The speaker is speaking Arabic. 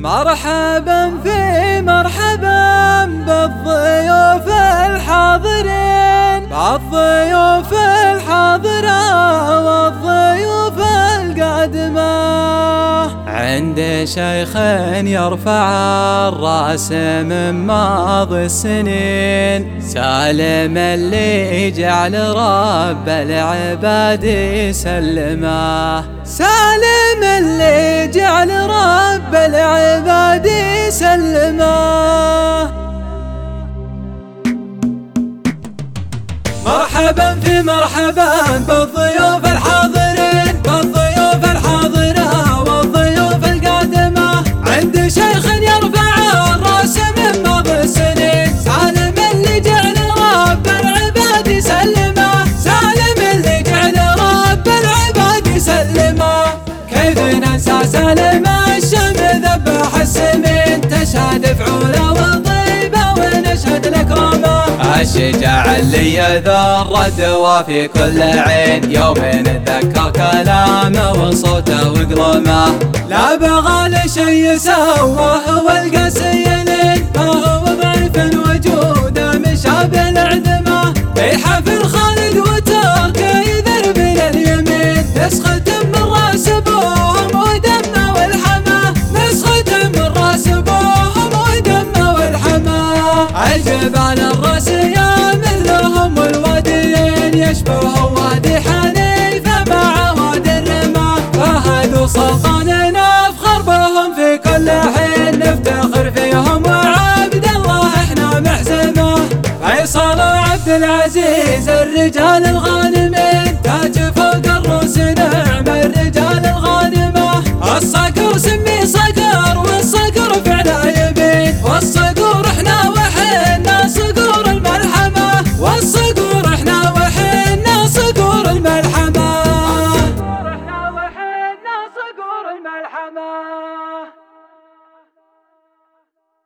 مرحبا في مرحبا بالضيوف الحاضرين، بالضيوف الحاضرة والضيوف القادمة. عند شيخ يرفع الرأس من ماضي السنين، سالم اللي جعل رب العباد يسلمه، سالم اللي جعل رب العباد يسلمه. مرحبا في مرحبا بالضيوف الحاضرين، بالضيوف الحاضرة والضيوف القادمة. عند شيخ يرفع الرأس من ماضي السنين، سالم اللي جعل رب العباد يسلمه، سالم اللي جعل رب العباد يسلمه. كيف ننسى سالم الشم ذبح السمين، تشهد فعوله والطيبة ونشهد الأكرامة. الشجاع اللي يذر الدوا في كل عين، يوم نتذكر كلامه وصوته وقلمه. لا بغى لشي يسواه والقاسيين، ما هو ضعيف وجوده من شاب العدمة. في حفل خالد وتركه يذرب لليمين، نسخة من راس ابوهم ودمه والحماه، نسخة من راس ابوهم ودمه والحماه. الجبال الراسية مثلهم والواديين، يشبه وادي حنيفة مع وادي الرماه. فهد سلطاننا نفخر بهم في كل حين، نفتخر فيهم وعبد الله احنا معزمه. فيصل وعبد العزيز الرجال الغانمين، تاج فوق الروس نعم الرجال